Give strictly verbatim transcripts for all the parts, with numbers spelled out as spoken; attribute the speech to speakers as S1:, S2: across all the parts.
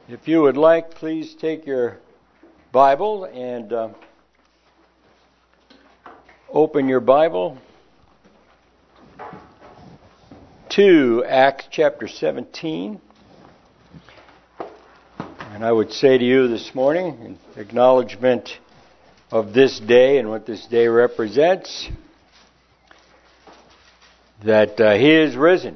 S1: If you would like, please take your Bible and uh, open your Bible to Acts chapter seventeen. And I would say to you this morning, in acknowledgement of this day and what this day represents, that uh, He is risen.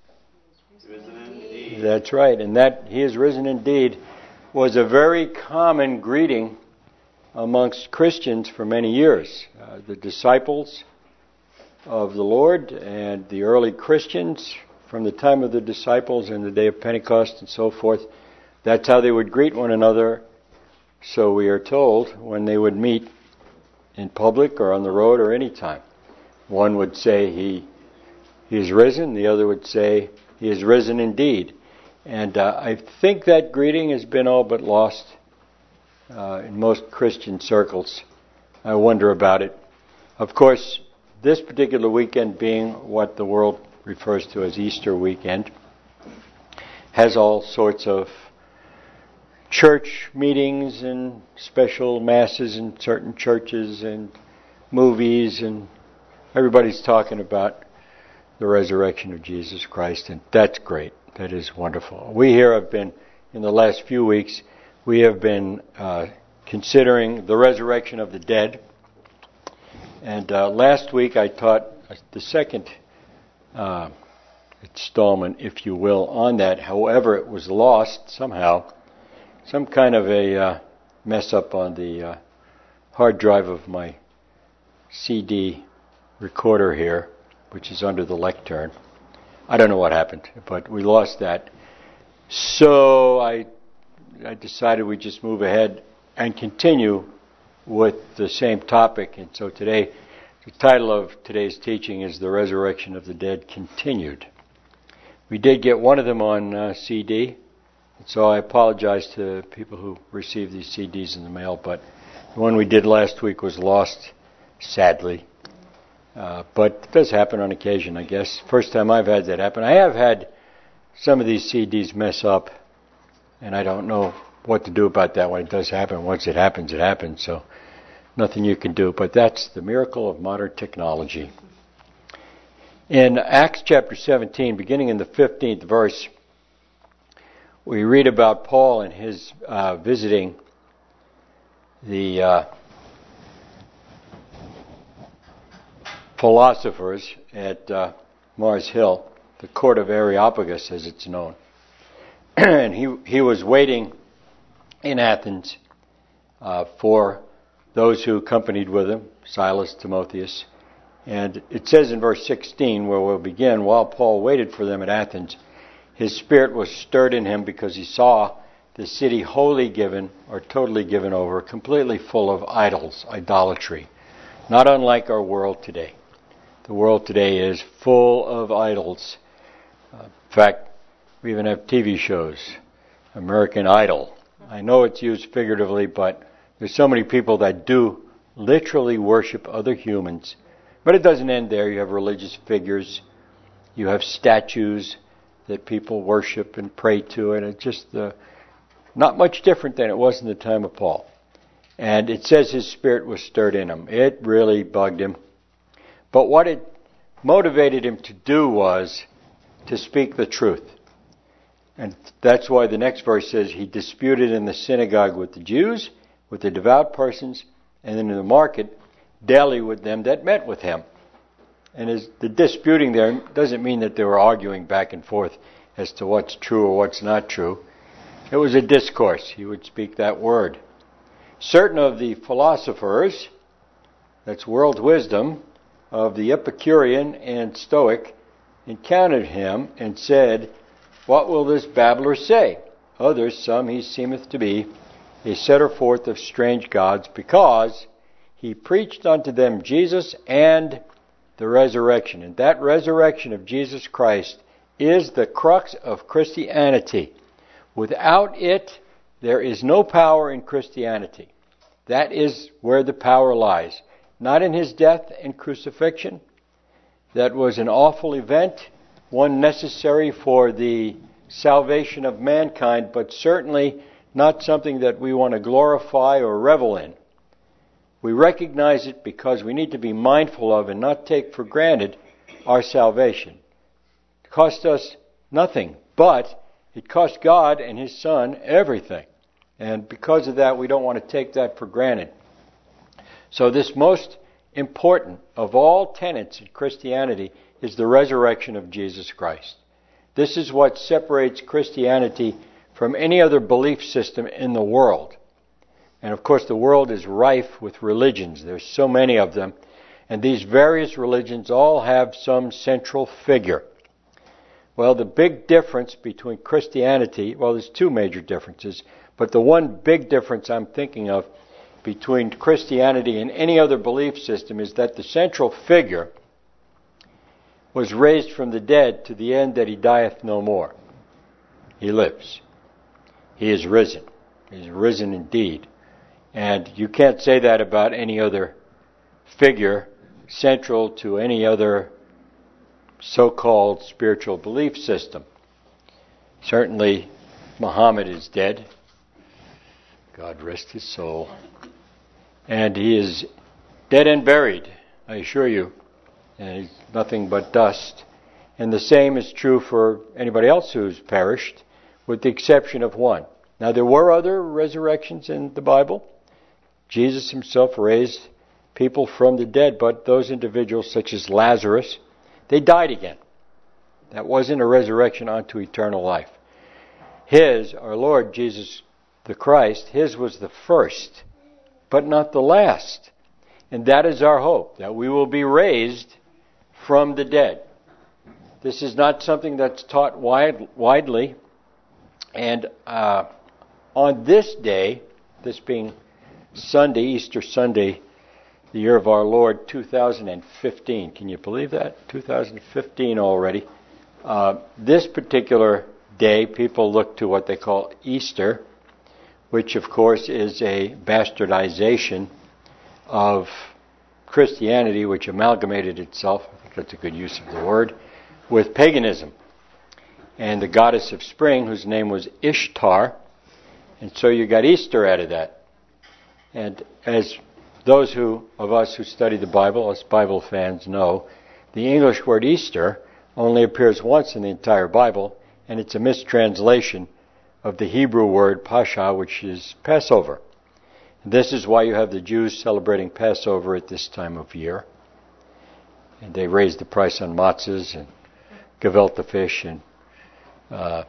S1: That's right, and that He is risen indeed was a very common greeting amongst Christians for many years. Uh, the disciples of the Lord and the early Christians from the time of the disciples and the day of Pentecost and so forth, that's how they would greet one another, so we are told, when they would meet in public or on the road or any time. One would say, He, he is risen, the other would say, He is risen indeed. And uh, I think that greeting has been all but lost uh, in most Christian circles. I wonder about it. Of course, this particular weekend being what the world refers to as Easter weekend, has all sorts of church meetings and special masses in certain churches and movies, and everybody's talking about the resurrection of Jesus Christ, and that's great. That is wonderful. We here have been, in the last few weeks, we have been uh, considering the resurrection of the dead. And uh, last week I taught the second uh, installment, if you will, on that. However, it was lost somehow. Some kind of a uh, mess up on the uh, hard drive of my C D recorder here, which is under the lectern. I don't know what happened, but we lost that. So I I decided we'd just move ahead and continue with the same topic. And so today, the title of today's teaching is The Resurrection of the Dead Continued. We did get one of them on uh, C D, so I apologize to people who received these C Ds in the mail, but the one we did last week was lost, sadly. Uh, but it does happen on occasion, I guess. First time I've had that happen. I have had some of these C Ds mess up, and I don't know what to do about that when it does happen. Once it happens, it happens, so nothing you can do. But that's the miracle of modern technology. In Acts chapter seventeen, beginning in the fifteenth verse, we read about Paul and his uh, visiting the Uh, philosophers at uh, Mars Hill, the court of Areopagus as it's known. And he he was waiting in Athens uh, for those who accompanied with him, Silas, Timotheus. And it says in verse sixteen, where we'll begin, while Paul waited for them at Athens, his spirit was stirred in him because he saw the city wholly given, or totally given over, completely full of idols, idolatry, not unlike our world today. The world today is full of idols. Uh, in fact, we even have T V shows. American Idol. I know it's used figuratively, but there's so many people that do literally worship other humans. But it doesn't end there. You have religious figures. You have statues that people worship and pray to, and it's just uh, not much different than it was in the time of Paul. And it says his spirit was stirred in him. It really bugged him. But what it motivated him to do was to speak the truth. And that's why the next verse says he disputed in the synagogue with the Jews, with the devout persons, and then in the market daily with them that met with him. And as the disputing there doesn't mean that they were arguing back and forth as to what's true or what's not true. It was a discourse. He would speak that word. Certain of the philosophers, that's world wisdom, of the Epicurean and Stoic, encountered him and said, What will this babbler say? Others, some he seemeth to be a setter forth of strange gods, because he preached unto them Jesus and the resurrection. And that resurrection of Jesus Christ is the crux of Christianity. Without it, there is no power in Christianity. That is where the power lies. Not in his death and crucifixion. That was an awful event, one necessary for the salvation of mankind, but certainly not something that we want to glorify or revel in. We recognize it because we need to be mindful of and not take for granted our salvation. It cost us nothing, but it cost God and His Son everything. And because of that, we don't want to take that for granted. So this most important of all tenets in Christianity is the resurrection of Jesus Christ. This is what separates Christianity from any other belief system in the world. And of course the world is rife with religions. There's so many of them. And these various religions all have some central figure. Well, the big difference between Christianity, well, there's two major differences, but the one big difference I'm thinking of between Christianity and any other belief system is that the central figure was raised from the dead to the end that He dieth no more. He lives. He is risen. He is risen indeed. And you can't say that about any other figure central to any other so-called spiritual belief system. Certainly, Muhammad is dead. God rest his soul. And he is dead and buried, I assure you. And he's nothing but dust. And the same is true for anybody else who's perished, with the exception of one. Now, there were other resurrections in the Bible. Jesus Himself raised people from the dead, but those individuals, such as Lazarus, they died again. That wasn't a resurrection unto eternal life. His, our Lord Jesus the Christ, His was the first, but not the last. And that is our hope, that we will be raised from the dead. This is not something that's taught wide, widely. And uh, on this day, this being Sunday, Easter Sunday, the year of our Lord, two thousand fifteen. Can you believe that? two thousand fifteen already. Uh, this particular day, people look to what they call Easter, which of course is a bastardization of Christianity, which amalgamated itself, I think that's a good use of the word, with paganism. And the goddess of spring, whose name was Ishtar, and so you got Easter out of that. And as those who of us who study the Bible, us Bible fans, know, the English word Easter only appears once in the entire Bible, and it's a mistranslation of the Hebrew word Pascha, which is Passover. And this is why you have the Jews celebrating Passover at this time of year. And they raise the price on matzahs and gefilte fish and uh,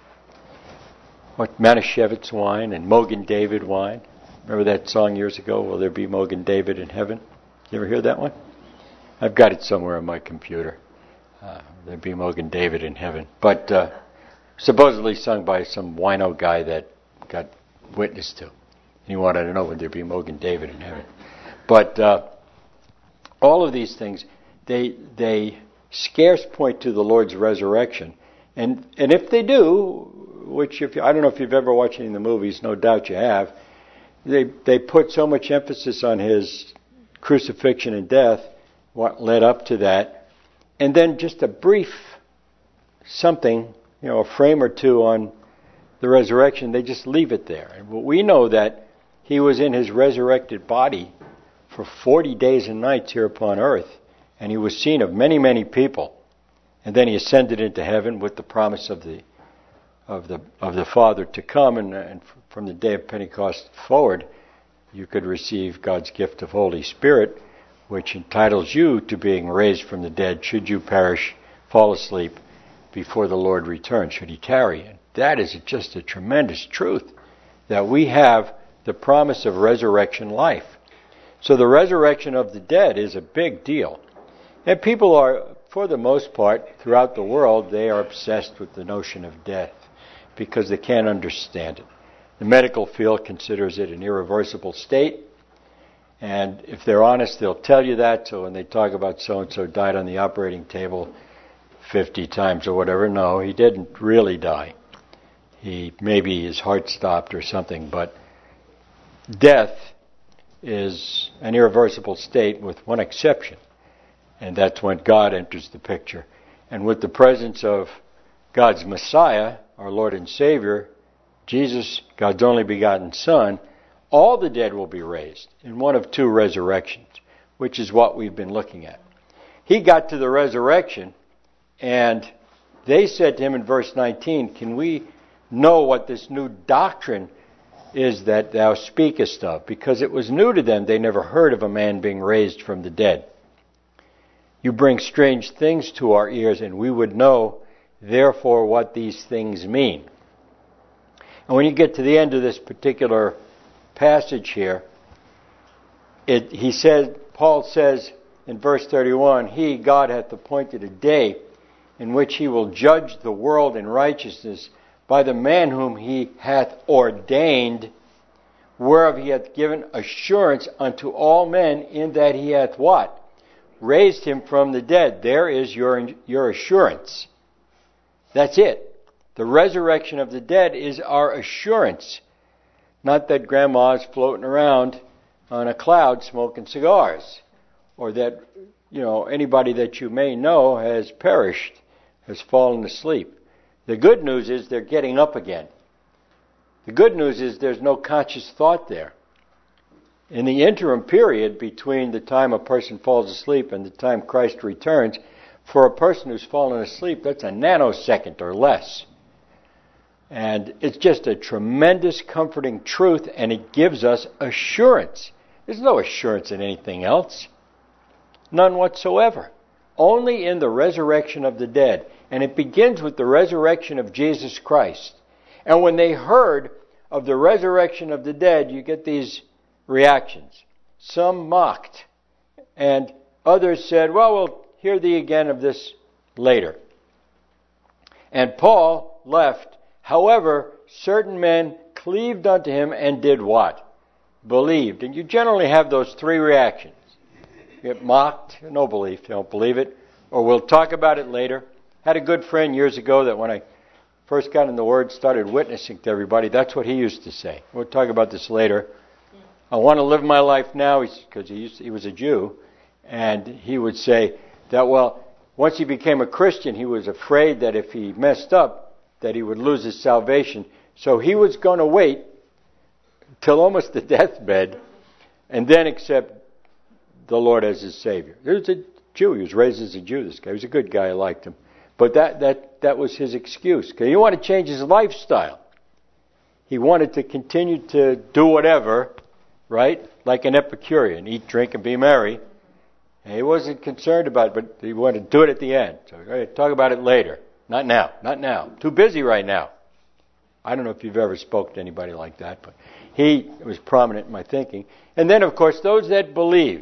S1: what Manischewitz wine and Mogen David wine. Remember that song years ago, Will There Be Mogen David in Heaven? You ever hear that one? I've got it somewhere on my computer. Uh, There'll be Mogen David in Heaven. But uh, supposedly sung by some wino guy that got witnessed to. And he wanted to know, would there be Mogen David in heaven? But uh, all of these things, they they scarce point to the Lord's resurrection. And and if they do, which if you, I don't know if you've ever watched any of the movies, no doubt you have, they they put so much emphasis on His crucifixion and death, what led up to that, and then just a brief something, you know, a frame or two on the resurrection, they just leave it there. And we know that He was in His resurrected body for forty days and nights here upon earth, and He was seen of many, many people. And then He ascended into heaven with the promise of the of the of the Father to come, and, and from the day of Pentecost forward, you could receive God's gift of Holy Spirit, which entitles you to being raised from the dead should you perish, fall asleep before the Lord returns, should He tarry. And that is just a tremendous truth, that we have the promise of resurrection life. So the resurrection of the dead is a big deal. And people are, for the most part, throughout the world, they are obsessed with the notion of death because they can't understand it. The medical field considers it an irreversible state. And if they're honest, they'll tell you that. So when they talk about so-and-so died on the operating table fifty times or whatever, no, he didn't really die. He maybe his heart stopped or something, but death is an irreversible state with one exception, and that's when God enters the picture. And with the presence of God's Messiah, our Lord and Savior, Jesus, God's only begotten Son, all the dead will be raised in one of two resurrections, which is what we've been looking at. He got to the resurrection, and they said to him in verse nineteen, can we know what this new doctrine is that thou speakest of? Because it was new to them. They never heard of a man being raised from the dead. You bring strange things to our ears, and we would know, therefore, what these things mean. And when you get to the end of this particular passage here, it, he said, Paul says in verse thirty-one, He, God, hath appointed a day in which He will judge the world in righteousness by the man whom He hath ordained, whereof He hath given assurance unto all men, in that He hath what? Raised Him from the dead. There is your, your assurance. That's it. The resurrection of the dead is our assurance. Not that grandma's floating around on a cloud smoking cigars, or that, you know, anybody that you may know has perished, has fallen asleep. The good news is they're getting up again. The good news is there's no conscious thought there. In the interim period between the time a person falls asleep and the time Christ returns, for a person who's fallen asleep, that's a nanosecond or less. And it's just a tremendous comforting truth, and it gives us assurance. There's no assurance in anything else. None whatsoever. Only in the resurrection of the dead. And it begins with the resurrection of Jesus Christ. And when they heard of the resurrection of the dead, you get these reactions. Some mocked, and others said, well, we'll hear thee again of this later. And Paul left. However, certain men cleaved unto him and did what? Believed. And you generally have those three reactions. You get mocked, no belief, they don't believe it. Or we'll talk about it later. Had a good friend years ago that when I first got in the Word, started witnessing to everybody, that's what he used to say. We'll talk about this later. I want to live my life now, because he, used to, he was a Jew, and he would say that, well, once he became a Christian, he was afraid that if he messed up, that he would lose his salvation. So he was going to wait till almost the deathbed and then accept the Lord as his Savior. He was a Jew. He was raised as a Jew, this guy. He was a good guy. I liked him. But that, that, that was his excuse. Because he wanted to change his lifestyle. He wanted to continue to do whatever, right? Like an Epicurean. Eat, drink, and be merry. And he wasn't concerned about it, but he wanted to do it at the end. So, right, talk about it later. Not now. Not now. Too busy right now. I don't know if you've ever spoken to anybody like that, but he was prominent in my thinking. And then, of course, those that believe.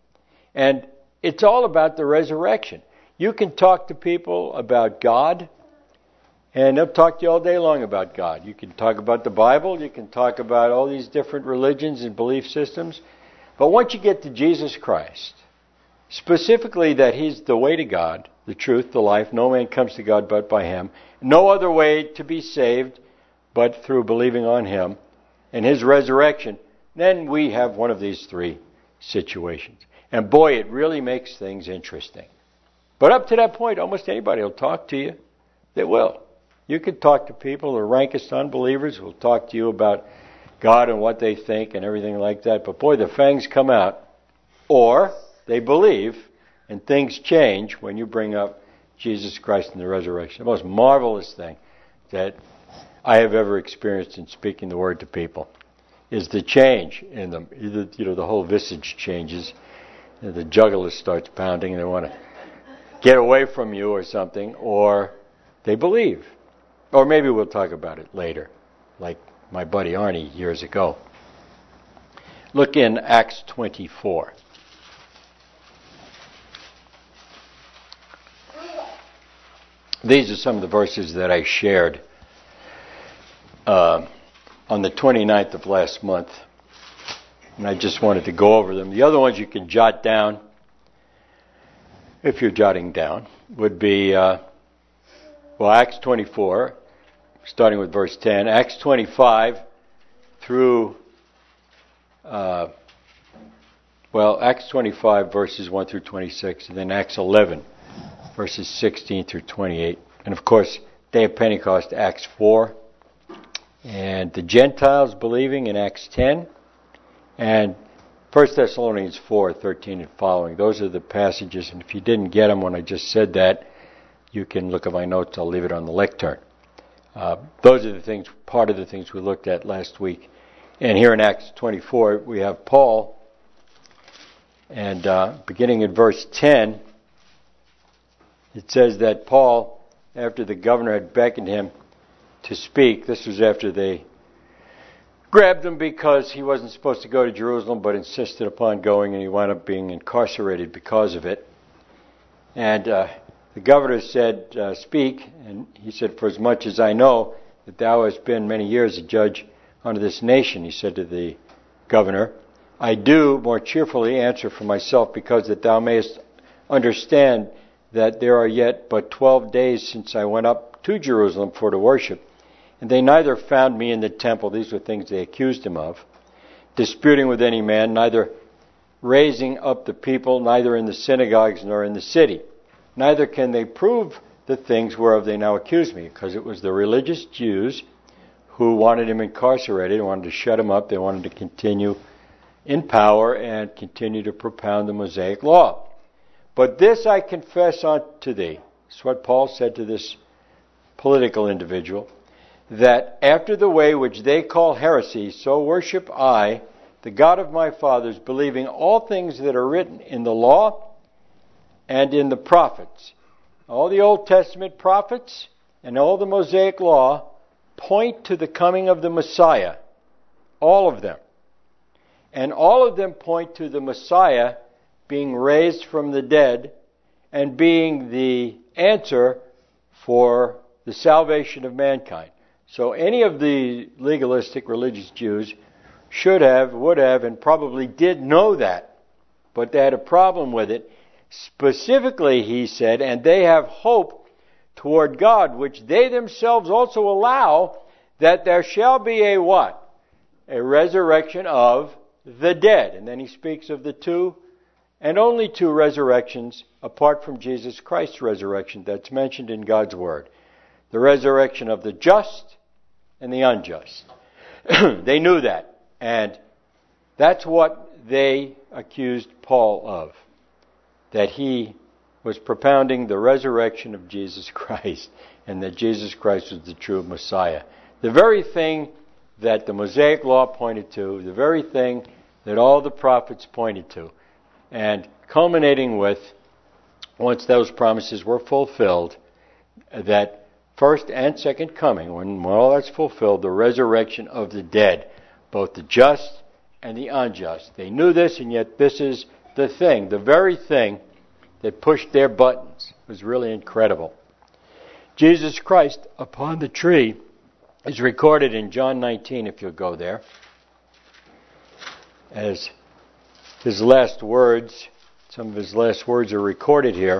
S1: And it's all about the resurrection. You can talk to people about God, and they'll talk to you all day long about God. You can talk about the Bible. You can talk about all these different religions and belief systems. But once you get to Jesus Christ, specifically that He's the way to God, the truth, the life, no man comes to God but by Him, no other way to be saved but through believing on Him and His resurrection, then we have one of these three situations. And boy, it really makes things interesting. But up to that point, almost anybody will talk to you. They will. You can talk to people, the rankest unbelievers will talk to you about God and what they think and everything like that. But boy, the fangs come out. Or they believe, and things change when you bring up Jesus Christ and the resurrection. The most marvelous thing that I have ever experienced in speaking the word to people is the change in them. Either, you know, the whole visage changes. The jugular starts pounding and they want to get away from you or something, or they believe. Or maybe we'll talk about it later, like my buddy Arnie years ago. Look in Acts twenty-four. These are some of the verses that I shared uh, on the twenty-ninth of last month. And I just wanted to go over them. The other ones you can jot down, if you're jotting down, would be, uh, well, Acts twenty-four, starting with verse ten, Acts twenty-five through, uh, well, Acts twenty-five, verses one through twenty-six, and then Acts eleven, verses sixteen through twenty-eight. And, of course, day of Pentecost, Acts four, and the Gentiles believing in Acts ten, and First Thessalonians four, thirteen and following. Those are the passages, and if you didn't get them when I just said that, you can look at my notes. I'll leave it on the lectern. Uh, those are the things, part of the things we looked at last week. And here in Acts twenty-four, we have Paul, and uh, beginning in verse ten, it says that Paul, after the governor had beckoned him to speak, this was after they grabbed him because he wasn't supposed to go to Jerusalem but insisted upon going, and he wound up being incarcerated because of it. And uh, the governor said, uh, speak, and he said, for as much as I know that thou hast been many years a judge unto this nation, he said to the governor, I do more cheerfully answer for myself, because that thou mayest understand that there are yet but twelve days since I went up to Jerusalem for to worship, and they neither found me in the temple, these were things they accused him of, disputing with any man, neither raising up the people, neither in the synagogues nor in the city. Neither can they prove the things whereof they now accuse me, because it was the religious Jews who wanted him incarcerated, wanted to shut him up, they wanted to continue in power and continue to propound the Mosaic law. But this I confess unto thee, that's what Paul said to this political individual, that after the way which they call heresy, so worship I, the God of my fathers, believing all things that are written in the law and in the prophets. All the Old Testament prophets and all the Mosaic law point to the coming of the Messiah. All of them. And all of them point to the Messiah being raised from the dead and being the answer for the salvation of mankind. So any of the legalistic religious Jews should have, would have, and probably did know that. But they had a problem with it. Specifically, he said, and they have hope toward God, which they themselves also allow, that there shall be a what? A resurrection of the dead. And then he speaks of the two and only two resurrections apart from Jesus Christ's resurrection that's mentioned in God's Word. The resurrection of the just and the unjust. They knew that. And that's what they accused Paul of. That he was propounding the resurrection of Jesus Christ, and that Jesus Christ was the true Messiah. The very thing that the Mosaic Law pointed to, the very thing that all the prophets pointed to, and culminating with, once those promises were fulfilled, that first and second coming, when all that's fulfilled, the resurrection of the dead, both the just and the unjust. They knew this, and yet this is the thing, the very thing that pushed their buttons. It was really incredible. Jesus Christ upon the tree is recorded in John nineteen, if you'll go there, as his last words. Some of his last words are recorded here,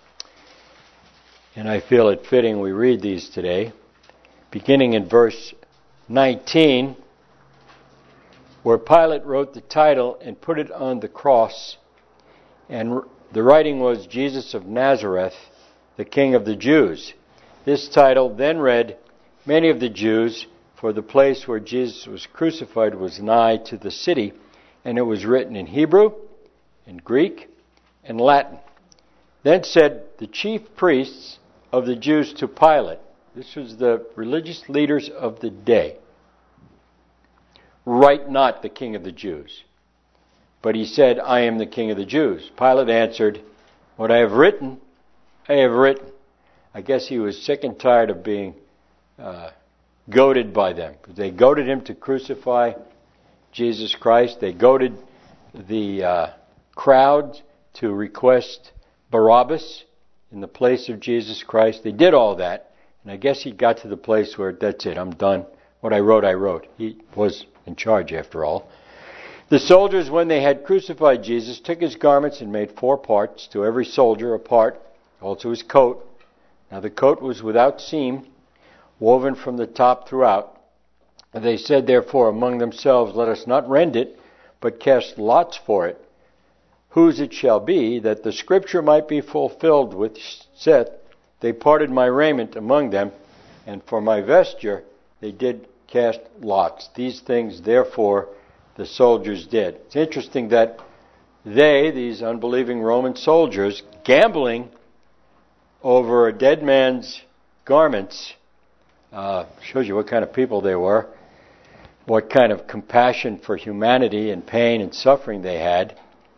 S1: and I feel it fitting we read these today, beginning in verse nineteen, where Pilate wrote the title and put it on the cross, and the writing was Jesus of Nazareth, the King of the Jews. This title then read, Many of the Jews, for the place where Jesus was crucified was nigh to the city, and it was written in Hebrew, in Greek, and Latin. Then said the chief priests of the Jews to Pilate, this was the religious leaders of the day, Write not the King of the Jews. But he said, I am the King of the Jews. Pilate answered, What I have written, I have written. I guess he was sick and tired of being uh, goaded by them. They goaded him to crucify Jesus Christ. They goaded the uh, crowd to request Barabbas in the place of Jesus Christ. They did all that. And I guess he got to the place where, that's it, I'm done. What I wrote, I wrote. He was in charge, after all. The soldiers, when they had crucified Jesus, took his garments and made four parts, to every soldier a part, also his coat. Now the coat was without seam, woven from the top throughout. And they said, therefore, among themselves, Let us not rend it, but cast lots for it, whose it shall be, that the scripture might be fulfilled, which saith, They parted my raiment among them, and for my vesture they did cast lots. These things, therefore, the soldiers did. It's interesting that they, these unbelieving Roman soldiers, gambling over a dead man's garments, uh, shows you what kind of people they were, what kind of compassion for humanity and pain and suffering they had.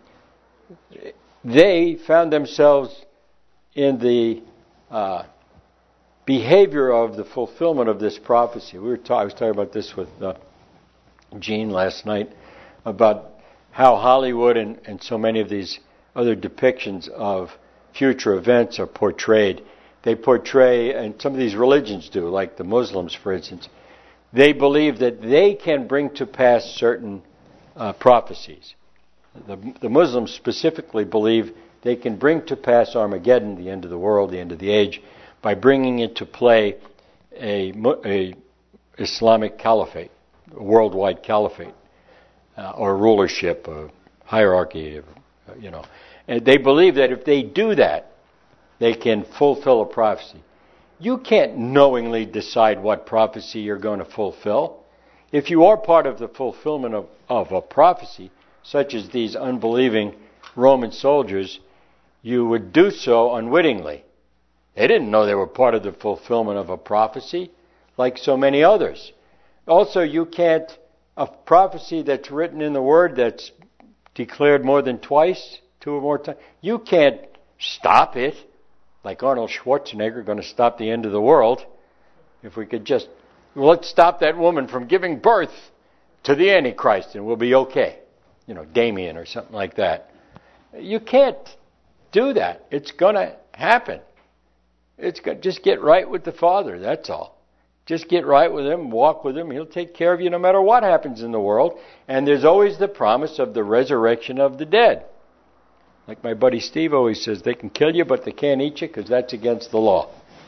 S1: They found themselves in the uh, behavior of the fulfillment of this prophecy. We were ta- I was talking about this with uh, Gene last night, about how Hollywood and, and so many of these other depictions of future events are portrayed. They portray, and some of these religions do, like the Muslims, for instance, they believe that they can bring to pass certain uh, prophecies. The, the Muslims specifically believe they can bring to pass Armageddon, the end of the world, the end of the age, by bringing into play a, a Islamic caliphate, a worldwide caliphate, uh, or rulership, a hierarchy, uh, you know. And they believe that if they do that, they can fulfill a prophecy. You can't knowingly decide what prophecy you're going to fulfill. If you are part of the fulfillment of, of a prophecy, such as these unbelieving Roman soldiers, you would do so unwittingly. They didn't know they were part of the fulfillment of a prophecy, like so many others. Also, you can't, a prophecy that's written in the Word that's declared more than twice, two or more times, you can't stop it. Like Arnold Schwarzenegger going to stop the end of the world. If we could just, well, let's stop that woman from giving birth to the Antichrist and we'll be okay. You know, Damien or something like that. You can't do that. It's going to happen. It's got, just get right with the Father, that's all. Just get right with Him, walk with Him. He'll take care of you no matter what happens in the world. And there's always the promise of the resurrection of the dead. Like my buddy Steve always says, they can kill you, but they can't eat you because that's against the law.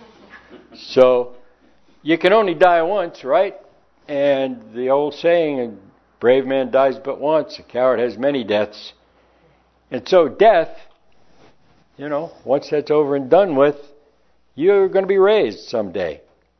S1: So you can only die once, right? And the old saying, a brave man dies but once, a coward has many deaths. And so death, you know, once that's over and done with, you're going to be raised someday.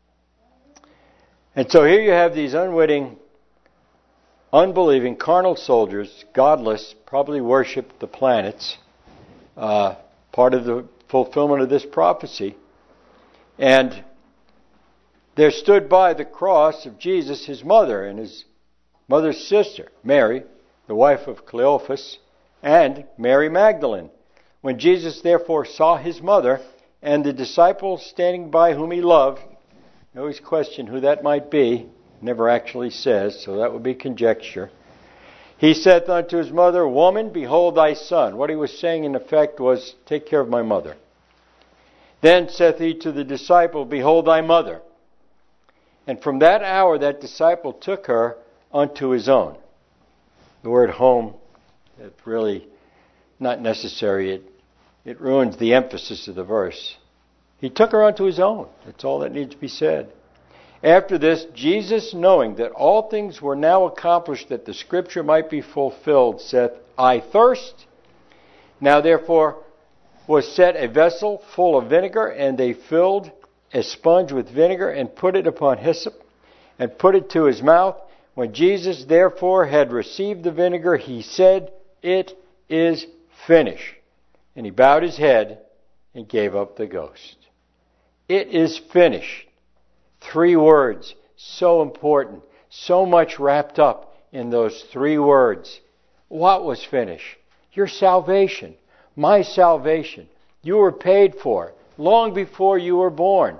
S1: And so here you have these unwitting, unbelieving, carnal soldiers, godless, probably worship the planets, uh, part of the fulfillment of this prophecy. And there stood by the cross of Jesus his mother and his mother's sister, Mary, the wife of Cleophas, and Mary Magdalene. When Jesus therefore saw his mother and the disciples standing by whom he loved, you always question who that might be, never actually says, so that would be conjecture. He saith unto his mother, Woman, behold thy son. What he was saying in effect was, take care of my mother. Then saith he to the disciple, Behold thy mother. And from that hour that disciple took her unto his own. The word home, it's really not necessary. It, it ruins the emphasis of the verse. He took her unto his own. That's all that needs to be said. After this, Jesus, knowing that all things were now accomplished, that the Scripture might be fulfilled, saith, I thirst. Now therefore was set a vessel full of vinegar, and they filled a sponge with vinegar, and put it upon hyssop, and put it to his mouth. When Jesus therefore had received the vinegar, he said, It is finished. And he bowed his head and gave up the ghost. It is finished. Three words, so important, so much wrapped up in those three words. What was finished? Your salvation, my salvation. You were paid for long before you were born.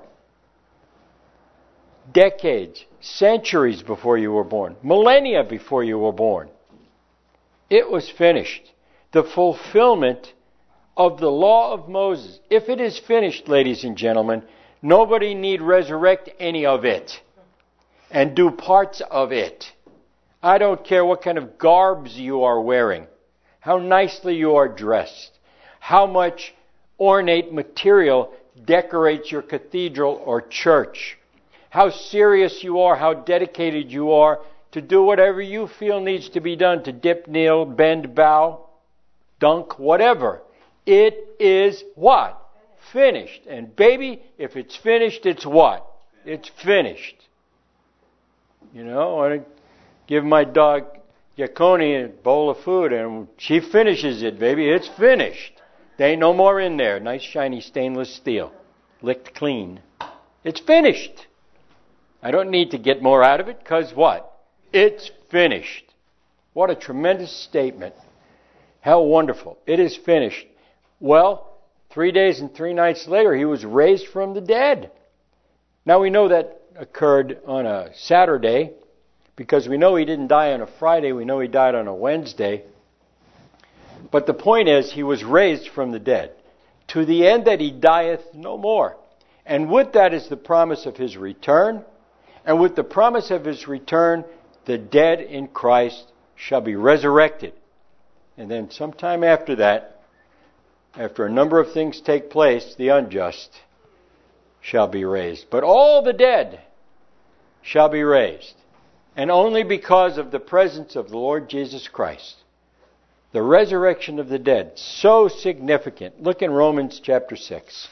S1: Decades, centuries before you were born, millennia before you were born. It was finished. The fulfillment of the law of Moses. If it is finished, ladies and gentlemen, nobody need resurrect any of it and do parts of it. I don't care what kind of garbs you are wearing, how nicely you are dressed, how much ornate material decorates your cathedral or church, how serious you are, how dedicated you are to do whatever you feel needs to be done, to dip, kneel, bend, bow, dunk, whatever. It is what? Finished. And baby, if it's finished, it's what? It's finished. You know, I give my dog Yakoni a bowl of food, and she finishes it, baby. It's finished. There ain't no more in there. Nice, shiny stainless steel. Licked clean. It's finished. I don't need to get more out of it, because what? It's finished. What a tremendous statement. How wonderful. It is finished. Well, three days and three nights later, he was raised from the dead. Now we know that occurred on a Saturday, because we know he didn't die on a Friday. We know he died on a Wednesday. But the point is, he was raised from the dead, to the end that he dieth no more. And with that is the promise of his return. And with the promise of his return, the dead in Christ shall be resurrected. And then sometime after that, after a number of things take place, the unjust shall be raised. But all the dead shall be raised. And only because of the presence of the Lord Jesus Christ. The resurrection of the dead, so significant. Look in Romans chapter six.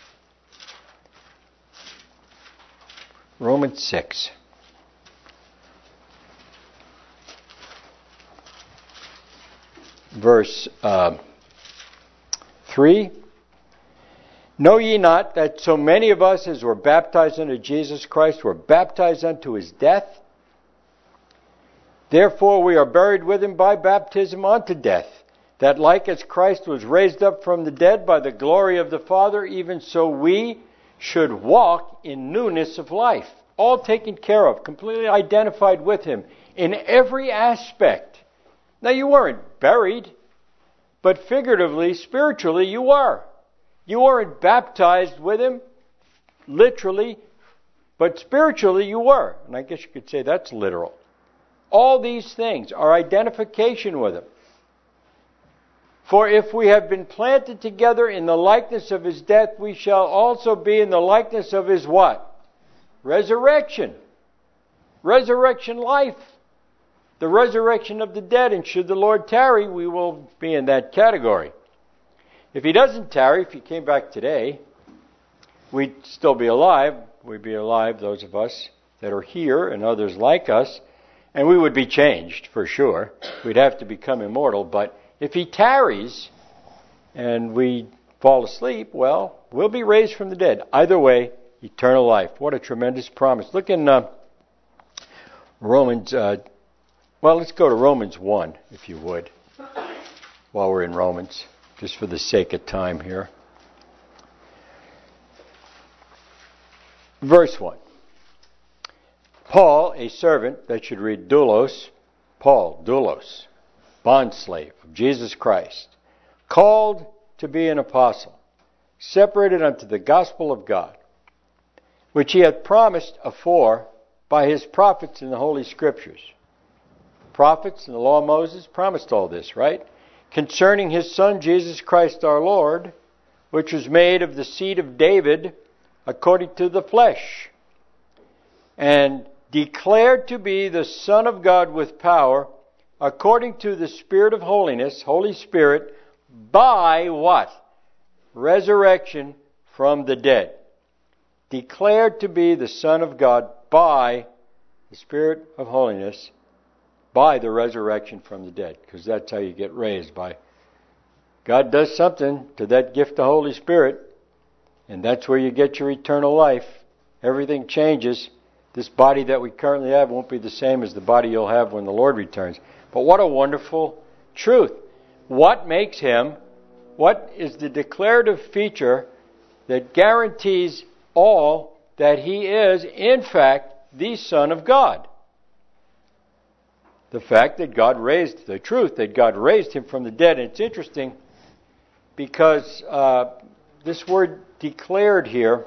S1: Romans six. Verse uh, three. Know ye not that so many of us as were baptized unto Jesus Christ were baptized unto his death? Therefore we are buried with him by baptism unto death, that like as Christ was raised up from the dead by the glory of the Father, even so we should walk in newness of life. All taken care of, completely identified with him in every aspect. Now you weren't buried, but figuratively, spiritually, you were. You weren't baptized with him, literally, but spiritually you were. And I guess you could say that's literal. All these things are identification with him. For if we have been planted together in the likeness of his death, we shall also be in the likeness of his what? Resurrection. Resurrection life. The resurrection of the dead. And should the Lord tarry, we will be in that category. If he doesn't tarry, if he came back today, we'd still be alive. We'd be alive, those of us that are here and others like us. And we would be changed, for sure. We'd have to become immortal. But if he tarries and we fall asleep, well, we'll be raised from the dead. Either way, eternal life. What a tremendous promise. Look in uh, Romans, uh, well, let's go to Romans one, if you would, while we're in Romans, just for the sake of time here. Verse one. Paul, a servant, that should read doulos, Paul, doulos, bondslave of Jesus Christ, called to be an apostle, separated unto the gospel of God, which he hath promised afore by his prophets in the Holy Scriptures. Prophets in the law of Moses promised all this, right? Concerning his Son, Jesus Christ our Lord, which was made of the seed of David according to the flesh, and declared to be the Son of God with power, according to the Spirit of holiness, Holy Spirit, by what? Resurrection from the dead. Declared to be the Son of God by the Spirit of holiness, by the resurrection from the dead. Because that's how you get raised. By God does something to that gift of Holy Spirit, and that's where you get your eternal life. Everything changes. This body that we currently have won't be the same as the body you'll have when the Lord returns. But what a wonderful truth. What makes him, what is the declarative feature that guarantees all that he is, in fact, the Son of God? The fact that God raised, the truth that God raised him from the dead. And it's interesting because uh, this word declared here,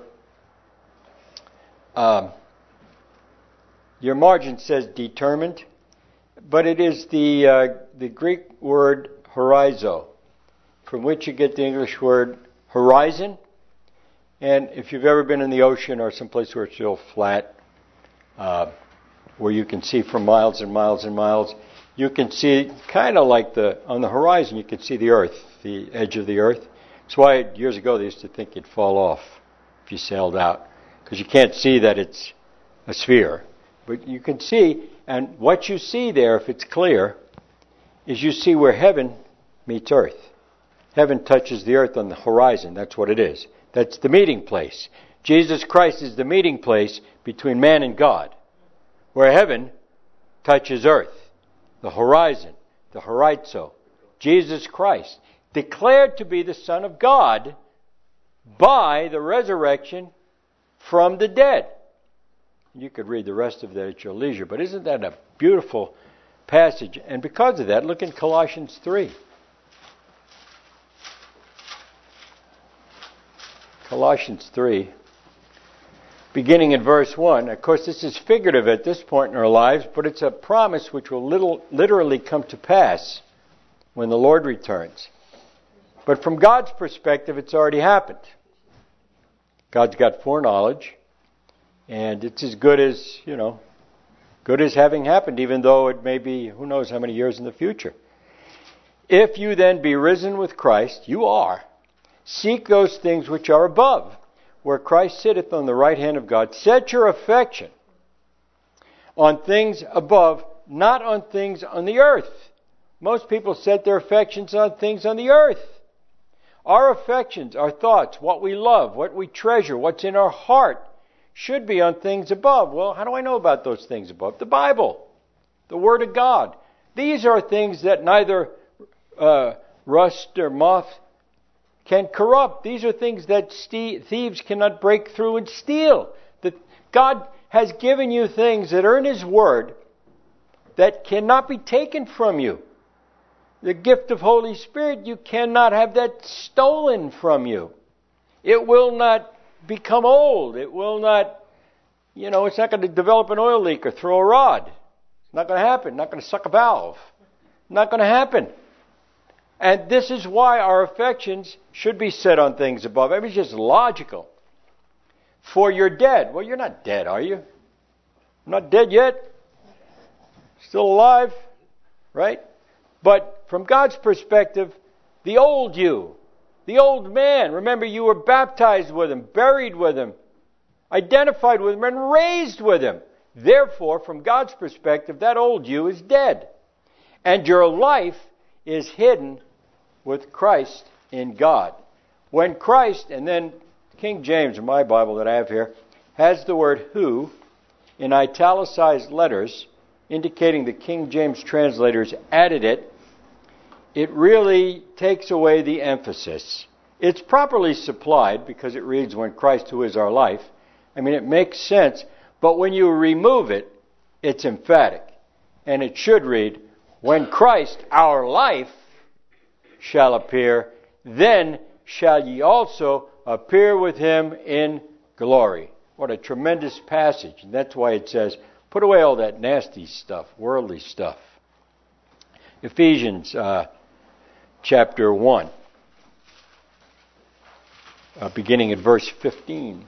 S1: um, your margin says determined, but it is the uh, the Greek word horizo, from which you get the English word horizon. And if you've ever been in the ocean or someplace where it's real flat, uh, where you can see for miles and miles and miles, you can see kind of like the on the horizon. You can see the earth, the edge of the earth. That's why years ago they used to think you'd fall off if you sailed out, because you can't see that it's a sphere. But you can see, and what you see there, if it's clear, is you see where heaven meets earth. Heaven touches the earth on the horizon. That's what it is. That's the meeting place. Jesus Christ is the meeting place between man and God, where heaven touches earth, the horizon, the horizo. Jesus Christ, declared to be the Son of God by the resurrection from the dead. You could read the rest of that at your leisure, but isn't that a beautiful passage? And because of that, look in Colossians three. Colossians three, beginning in verse one. Of course, this is figurative at this point in our lives, but it's a promise which will little, literally come to pass when the Lord returns. But from God's perspective, it's already happened. God's got foreknowledge, and it's as good as, you know, good as having happened, even though it may be who knows how many years in the future. If you then be risen with Christ, you are. Seek those things which are above, where Christ sitteth on the right hand of God. Set your affection on things above, not on things on the earth. Most people set their affections on things on the earth. Our affections, our thoughts, what we love, what we treasure, what's in our heart, should be on things above. Well, how do I know about those things above? The Bible, the Word of God. These are things that neither uh, rust or moth can corrupt. These are things that thieves cannot break through and steal. That God has given you things that are in His Word that cannot be taken from you. The gift of Holy Spirit, you cannot have that stolen from you. It will not become old. It will not, you know, it's not going to develop an oil leak or throw a rod. It's not going to happen. Not going to suck a valve. Not going to happen. And this is why our affections should be set on things above. I mean, it's just logical. For you're dead. Well, you're not dead, are you? I'm not dead yet. Still alive, right? But from God's perspective, the old you, the old man, remember you were baptized with Him, buried with Him, identified with Him, and raised with Him. Therefore, from God's perspective, that old you is dead. And your life is hidden with Christ in God. When Christ, and then King James in my Bible that I have here, has the word who in italicized letters, indicating the King James translators added it, it really takes away the emphasis. It's properly supplied because it reads, when Christ who is our life. I mean, it makes sense, but when you remove it, it's emphatic. And it should read, when Christ our life shall appear, then shall ye also appear with Him in glory. What a tremendous passage. And that's why it says, put away all that nasty stuff, worldly stuff. Ephesians uh, chapter one, uh, beginning at verse fifteen.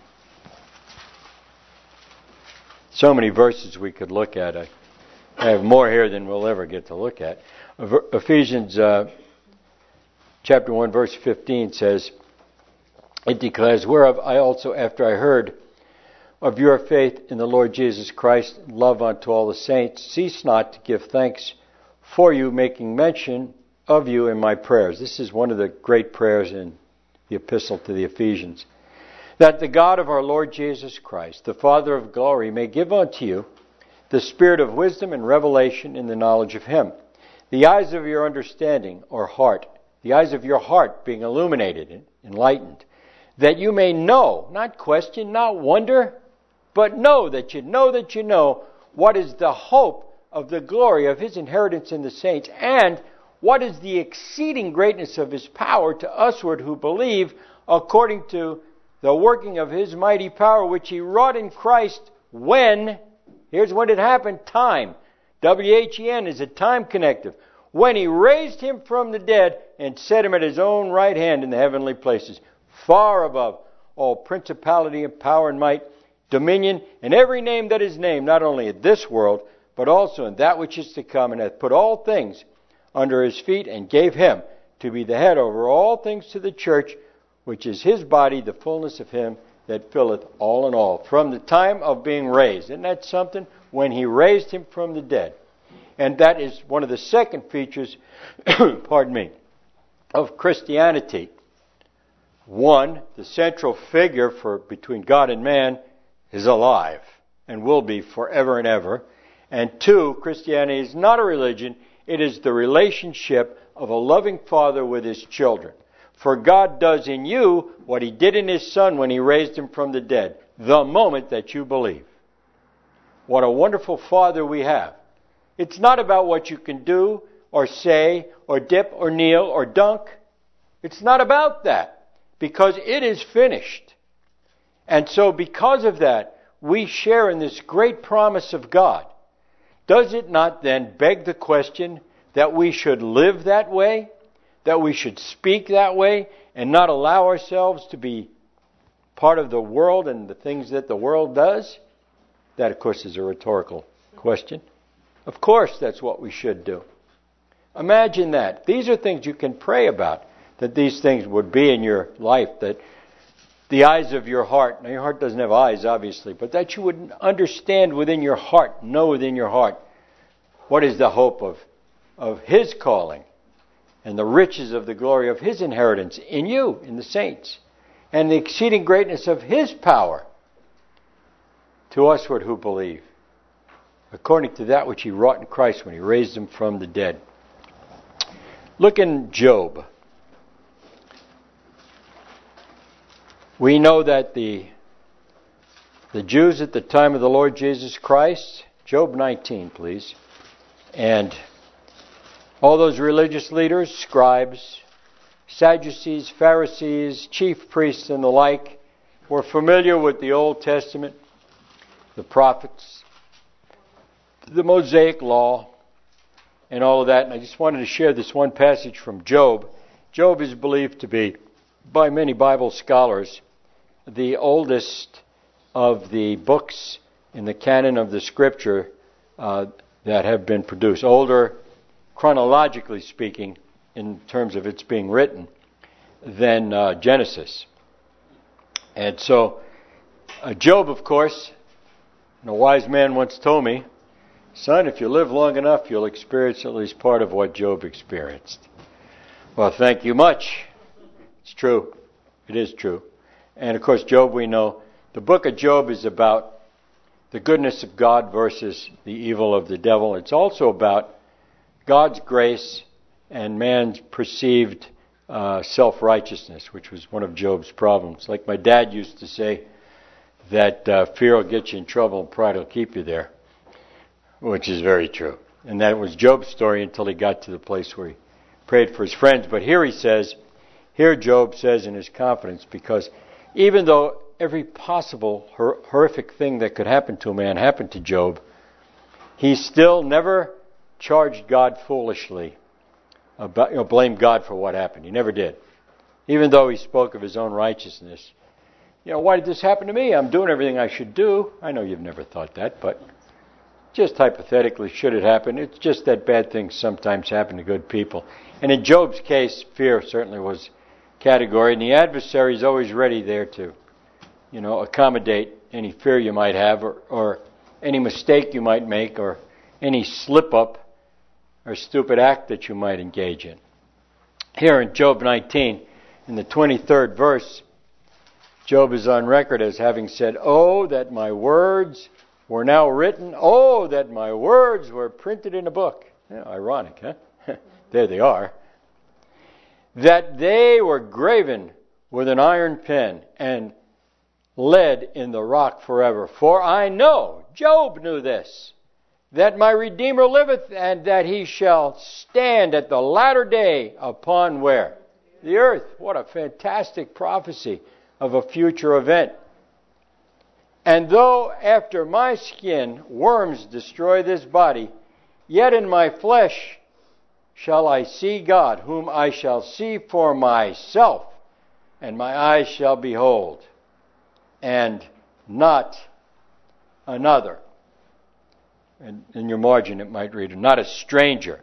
S1: So many verses we could look at. I, I have more here than we'll ever get to look at. Ephesians uh, chapter one, verse fifteen says, it declares, whereof I also, after I heard of your faith in the Lord Jesus Christ, love unto all the saints, cease not to give thanks for you, making mention of you in my prayers. This is one of the great prayers in the epistle to the Ephesians. That the God of our Lord Jesus Christ, the Father of glory, may give unto you the spirit of wisdom and revelation in the knowledge of Him. The eyes of your understanding, or heart, the eyes of your heart being illuminated and enlightened, that you may know, not question, not wonder, but know that you know that you know what is the hope of the glory of His inheritance in the saints, and what is the exceeding greatness of His power to usward who believe, according to the working of His mighty power, which He wrought in Christ when, here's when it happened, time. W H E N is a time connective. When He raised Him from the dead and set Him at His own right hand in the heavenly places, far above all principality and power and might, dominion, and every name that is named, not only in this world, but also in that which is to come, and hath put all things under His feet, and gave Him to be the head over all things to the church, which is His body, the fullness of Him that filleth all in all, from the time of being raised. Isn't that something? When he raised him from the dead. And that is one of the second features, pardon me, of Christianity. One, the central figure for between God and man is alive and will be forever and ever. And two, Christianity is not a religion, it is the relationship of a loving father with his children. For God does in you what he did in his Son when he raised him from the dead, the moment that you believe. What a wonderful Father we have. It's not about what you can do or say or dip or kneel or dunk. It's not about that, because it is finished. And so because of that, we share in this great promise of God. Does it not then beg the question that we should live that way? That we should speak that way and not allow ourselves to be part of the world and the things that the world does? That, of course, is a rhetorical question. Of course, that's what we should do. Imagine that. These are things you can pray about, that these things would be in your life, that the eyes of your heart, now your heart doesn't have eyes, obviously, but that you would understand within your heart, know within your heart, what is the hope of, of his calling and the riches of the glory of his inheritance in you, in the saints, and the exceeding greatness of his power to usward who believe, according to that which he wrought in Christ when he raised him from the dead. Look in Job. We know that the, the Jews at the time of the Lord Jesus Christ, Job nineteen, please, and all those religious leaders, scribes, Sadducees, Pharisees, chief priests, and the like, were familiar with the Old Testament, the prophets, the Mosaic Law, and all of that. And I just wanted to share this one passage from Job. Job is believed to be, by many Bible scholars, the oldest of the books in the canon of the Scripture uh, that have been produced. Older, chronologically speaking, in terms of its being written, than uh, Genesis. And so, uh, Job, of course, and a wise man once told me, son, if you live long enough, you'll experience at least part of what Job experienced. Well, thank you much. It's true. It is true. And of course, Job, we know, the book of Job is about the goodness of God versus the evil of the devil. It's also about God's grace and man's perceived uh, self-righteousness, which was one of Job's problems. Like my dad used to say, that uh, fear will get you in trouble and pride will keep you there, which is very true. And that was Job's story until he got to the place where he prayed for his friends. But here he says, here Job says in his confidence, because even though every possible hor- horrific thing that could happen to a man happened to Job, he still never charged God foolishly, about, you know, blamed God for what happened. He never did. Even though he spoke of his own righteousness. You know, why did this happen to me? I'm doing everything I should do. I know you've never thought that, but just hypothetically, should it happen? It's just that bad things sometimes happen to good people. And in Job's case, fear certainly was category, and the adversary is always ready there to, you know, accommodate any fear you might have, or, or any mistake you might make, or any slip-up or stupid act that you might engage in. Here in Job nineteen, in the twenty-third verse, Job is on record as having said, "Oh, that my words were now written. Oh, that my words were printed in a book." Yeah, ironic, huh? There they are. "That they were graven with an iron pen and lead in the rock forever. For I know," Job knew this, "that my Redeemer liveth, and that he shall stand at the latter day upon" where? The earth. What a fantastic prophecy of a future event. "And though after my skin worms destroy this body, yet in my flesh shall I see God, whom I shall see for myself, and my eyes shall behold, and not another." And in your margin it might read, "not a stranger."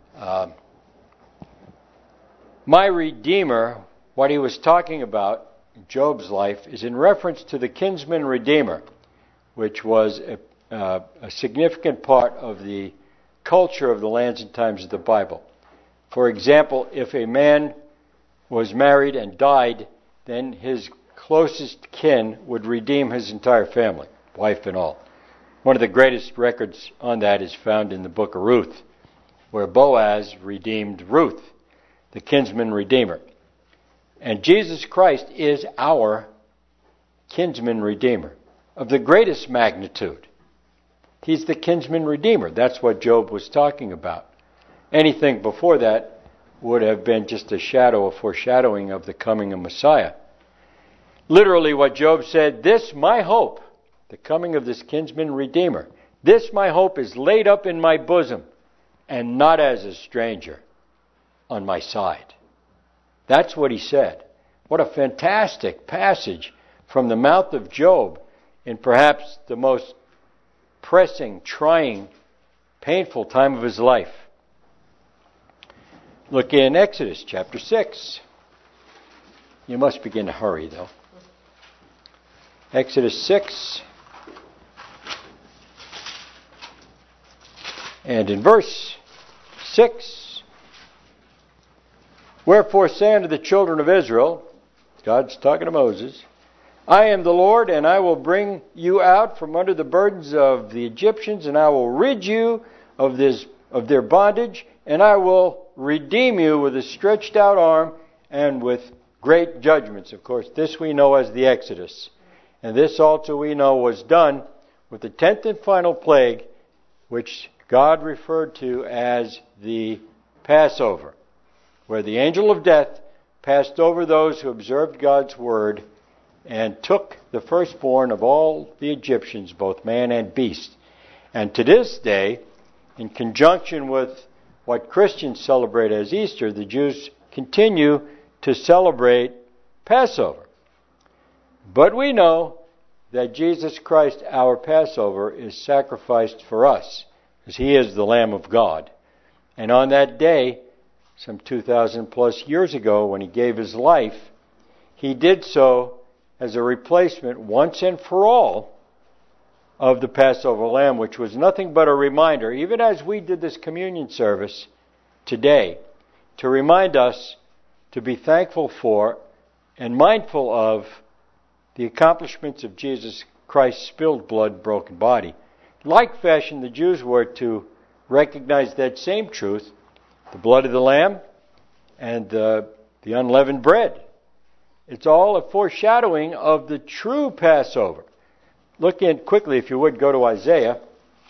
S1: Uh, my Redeemer, what he was talking about, in Job's life is in reference to the kinsman redeemer, which was a, uh, a significant part of the culture of the lands and times of the Bible. For example, if a man was married and died, then his closest kin would redeem his entire family, wife and all. One of the greatest records on that is found in the book of Ruth, where Boaz redeemed Ruth, the kinsman redeemer. And Jesus Christ is our kinsman redeemer of the greatest magnitude. He's the kinsman redeemer. That's what Job was talking about. Anything before that would have been just a shadow, a foreshadowing of the coming of Messiah. Literally what Job said, this my hope, the coming of this kinsman redeemer, this my hope is laid up in my bosom, and not as a stranger on my side. That's what he said. What a fantastic passage from the mouth of Job in perhaps the most pressing, trying, painful time of his life. Look in Exodus chapter six. You must begin to hurry, though. Exodus six. And in verse six, wherefore say unto the children of Israel, God's talking to Moses, I am the Lord, and I will bring you out from under the burdens of the Egyptians, and I will rid you of this of their bondage, and I will redeem you with a stretched out arm and with great judgments. Of course, this we know as the Exodus. And this also we know was done with the tenth and final plague, which God referred to as the Passover, where the angel of death passed over those who observed God's word and took the firstborn of all the Egyptians, both man and beast. And to this day, in conjunction with what Christians celebrate as Easter, the Jews continue to celebrate Passover. But we know that Jesus Christ, our Passover, is sacrificed for us, because He is the Lamb of God. And on that day, some two thousand plus years ago, when He gave His life, He did so as a replacement once and for all of the Passover lamb, which was nothing but a reminder, even as we did this communion service today, to remind us to be thankful for and mindful of the accomplishments of Jesus Christ's spilled blood, broken body. Like fashion, the Jews were to recognize that same truth, the blood of the lamb and uh, the unleavened bread. It's all a foreshadowing of the true Passover. Look in quickly, if you would, go to Isaiah.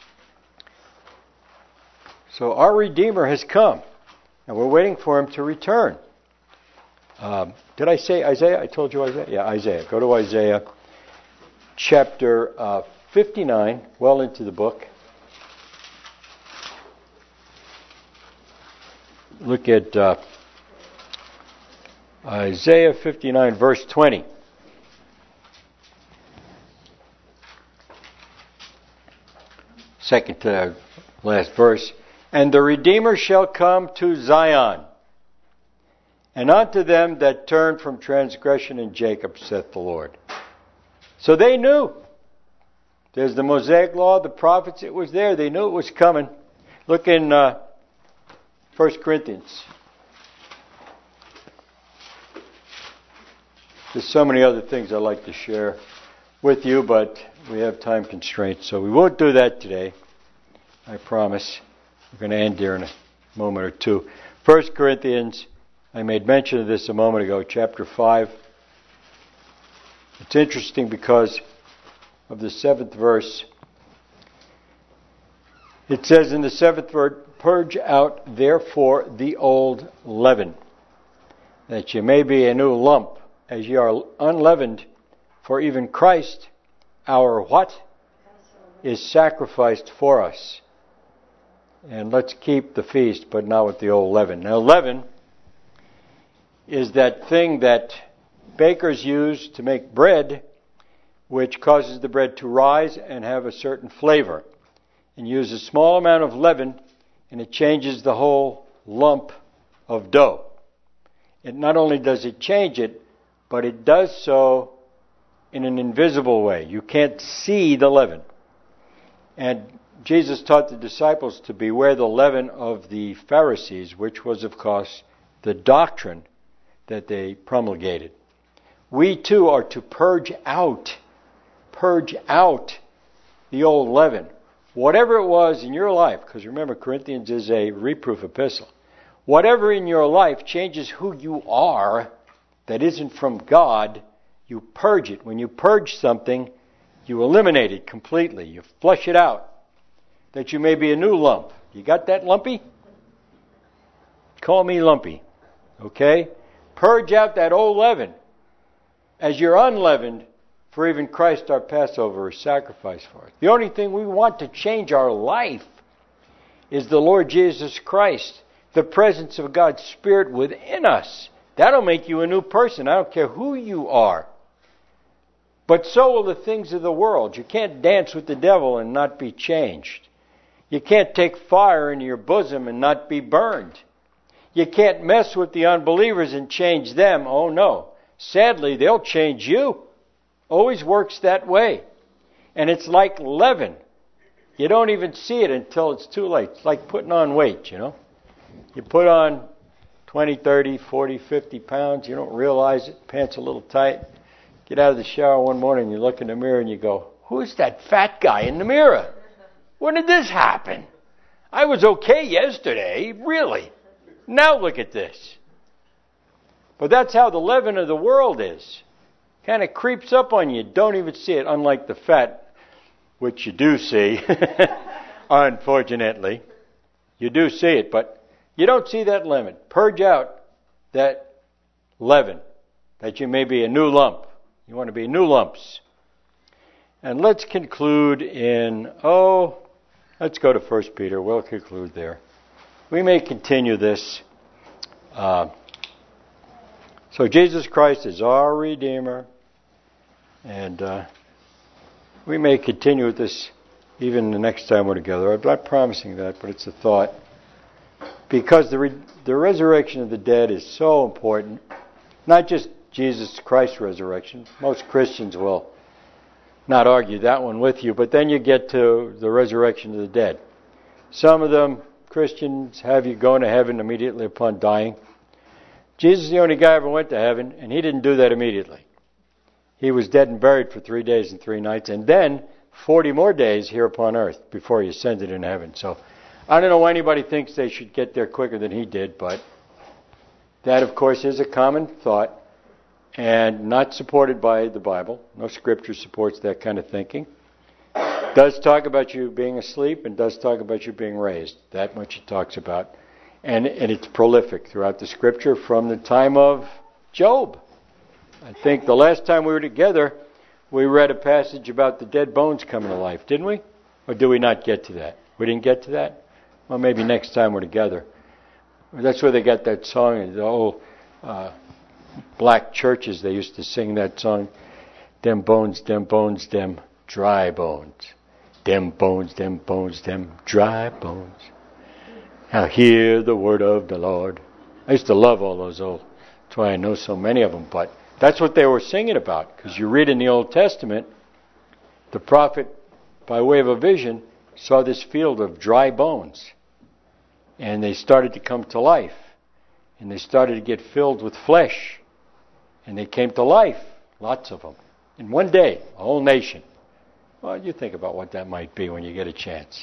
S1: So our Redeemer has come, and we're waiting for Him to return. Um, did I say Isaiah? I told you Isaiah? Yeah, Isaiah. Go to Isaiah chapter uh, fifty-nine, well into the book. Look at uh, Isaiah fifty-nine, verse twenty. Second to last verse. And the Redeemer shall come to Zion, and unto them that turn from transgression in Jacob, saith the Lord. So they knew. There's the Mosaic Law, the prophets, it was there. They knew it was coming. Look in uh, First Corinthians. There's so many other things I'd like to share with you, but we have time constraints, so we won't do that today. I promise. We're going to end here in a moment or two. First Corinthians, I made mention of this a moment ago, chapter five. It's interesting because of the seventh verse. It says in the seventh verse, purge out therefore the old leaven, that ye may be a new lump, as ye are unleavened. For even Christ, our what? Is sacrificed for us. And let's keep the feast, but not with the old leaven. Now, leaven is that thing that bakers use to make bread, which causes the bread to rise and have a certain flavor. And use a small amount of leaven, and it changes the whole lump of dough. And not only does it change it, but it does so in an invisible way. You can't see the leaven. And Jesus taught the disciples to beware the leaven of the Pharisees, which was, of course, the doctrine that they promulgated. We too are to purge out, purge out the old leaven. Whatever it was in your life, because remember, Corinthians is a reproof epistle. Whatever in your life changes who you are that isn't from God, you purge it. When you purge something, you eliminate it completely. You flush it out, that you may be a new lump. You got that, lumpy? Call me lumpy. Okay? Purge out that old leaven as you're unleavened, for even Christ our Passover is sacrificed for us. The only thing we want to change our life is the Lord Jesus Christ, the presence of God's Spirit within us. That'll make you a new person. I don't care who you are. But so will the things of the world. You can't dance with the devil and not be changed. You can't take fire into your bosom and not be burned. You can't mess with the unbelievers and change them. Oh no. Sadly, they'll change you. Always works that way. And it's like leaven. You don't even see it until it's too late. It's like putting on weight, you know. You put on twenty, thirty, forty, fifty pounds. You don't realize it. Pants a little tight. Get out of the shower one morning, you look in the mirror and you go, who's that fat guy in the mirror? When did this happen? I was okay yesterday, really. Now look at this. But that's how the leaven of the world is. Kind of creeps up on you. Don't even see it, unlike the fat, which you do see, unfortunately. You do see it, but you don't see that leaven. Purge out that leaven, that you may be a new lump. You want to be new lumps. And let's conclude in, oh, let's go to First Peter. We'll conclude there. We may continue this. Uh, so Jesus Christ is our Redeemer. And uh, we may continue with this even the next time we're together. I'm not promising that, but it's a thought. Because the re- the resurrection of the dead is so important. Not just Jesus Christ's resurrection. Most Christians will not argue that one with you, but then you get to the resurrection of the dead. Some of them, Christians, have you going to heaven immediately upon dying. Jesus is the only guy who ever went to heaven, and he didn't do that immediately. He was dead and buried for three days and three nights, and then forty more days here upon earth before he ascended in heaven. So I don't know why anybody thinks they should get there quicker than he did, but that, of course, is a common thought and not supported by the Bible. No scripture supports that kind of thinking. It does talk about you being asleep and does talk about you being raised. That much it talks about. And, and it's prolific throughout the scripture from the time of Job. I think the last time we were together, we read a passage about the dead bones coming to life, didn't we? Or did we not get to that? We didn't get to that? Well, maybe next time we're together. That's where they got that song. The old uh, black churches, they used to sing that song. Them bones, them bones, them dry bones. Them bones, them bones, them dry bones. Now hear the word of the Lord. I used to love all those old. That's why I know so many of them. But that's what they were singing about. Because you read in the Old Testament, the prophet, by way of a vision, saw this field of dry bones. And they started to come to life. And they started to get filled with flesh. And they came to life. Lots of them. In one day, a whole nation. Well, you think about what that might be when you get a chance.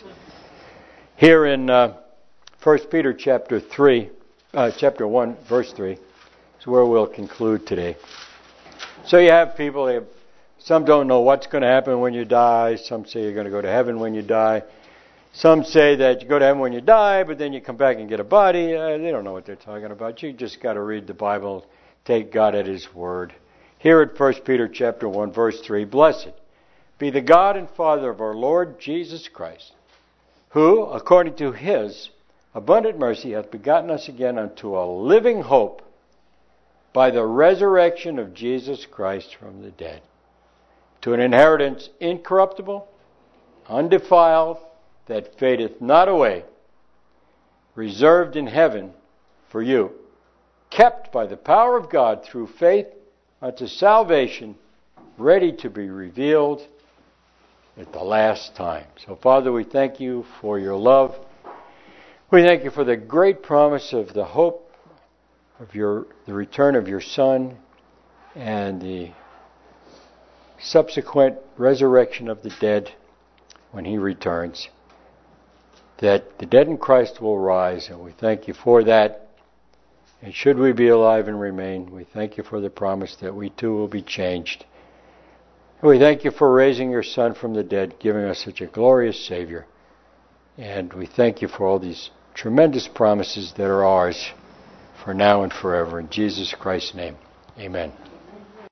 S1: Here in uh, First Peter chapter three, uh, chapter one, verse three, is where we'll conclude today. So you have people, they have, some don't know what's going to happen when you die. Some say you're going to go to heaven when you die. Some say that you go to heaven when you die, but then you come back and get a body. Uh, they don't know what they're talking about. You just got to read the Bible, take God at His word. Here at First Peter chapter one, verse three, blessed be the God and Father of our Lord Jesus Christ, who, according to His abundant mercy, hath begotten us again unto a living hope by the resurrection of Jesus Christ from the dead, to an inheritance incorruptible, undefiled, that fadeth not away, reserved in heaven for you, kept by the power of God through faith unto salvation, ready to be revealed at the last time. So, Father, we thank you for your love. We thank you for the great promise of the hope of your the return of your Son and the subsequent resurrection of the dead when he returns, that the dead in Christ will rise, and we thank you for that. And should we be alive and remain, we thank you for the promise that we too will be changed. And we thank you for raising your Son from the dead, giving us such a glorious Savior. And we thank you for all these tremendous promises that are ours for now and forever. In Jesus Christ's name, amen.